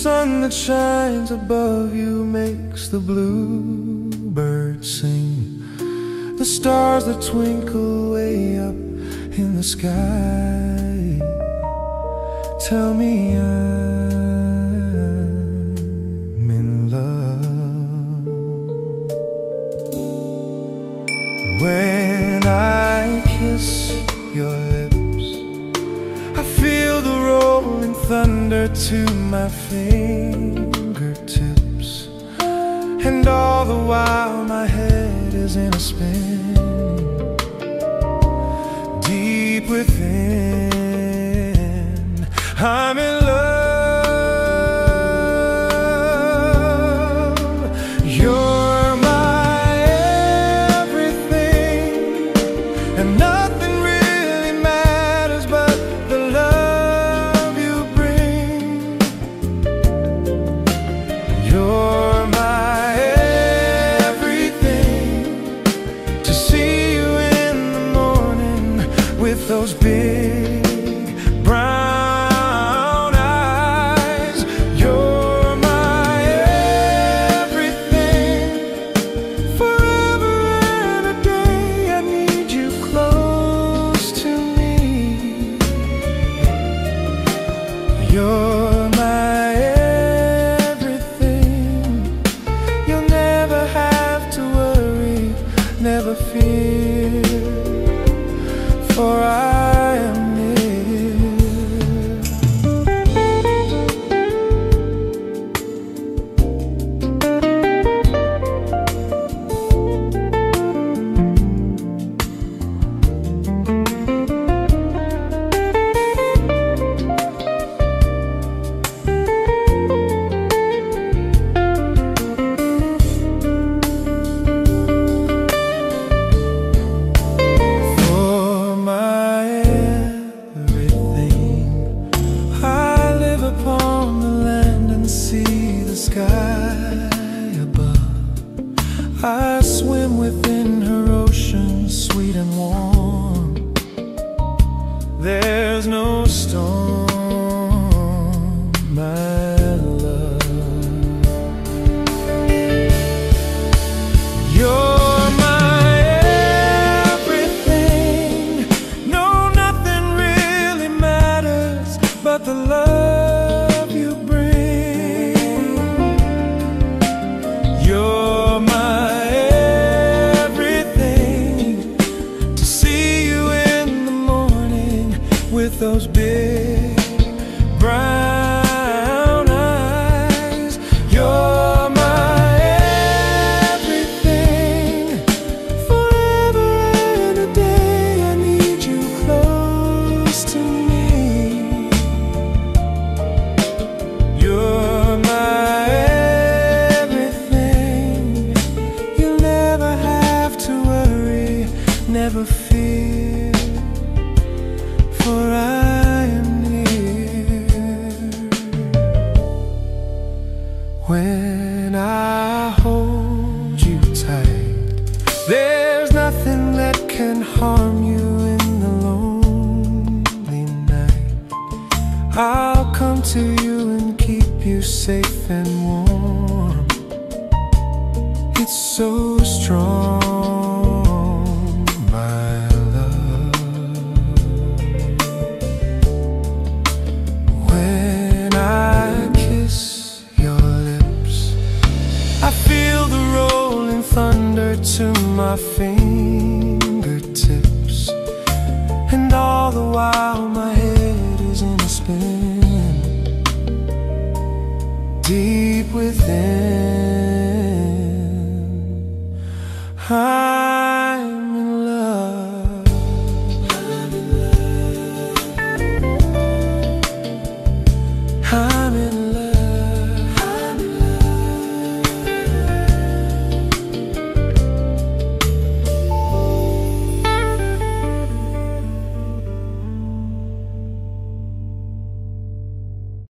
sun that shines above you makes the bluebirds sing. The stars that twinkle way up in the sky tell me I'm in love. When I kiss your lips, I feel the rolling thunder to my fingertips, and all the while my head is in a spin. Deep within, I'm in love. You're my everything, and nothing really matters but the love you bring. You're my everything. To see you in the morning with those big brown eyes. You're my everything. Forever and a day I need you close to me. You're my everything. You'll never have to worry, never fear, for I am near. For my everything, I live upon the land and see the sky above. I swim within her ocean, sweet and warm. There's no storm, my love. You're my everything. No, nothing really matters but the love you bring. You're my everything. To see you in the morning with those big brown eyes. You're my everything. Forever and a day I need you close to me. You're my everything. You'll never have to worry, never fear, for I am near. When I hold you tight, there's nothing that can harm you in the lonely night. I'll come to you and keep you safe and warm. It's so strong, my love. When I kiss your lips, I feel the rolling thunder to my fingertips, and all the while my head is in a spin. Deep within, I'm in love. I'm in love.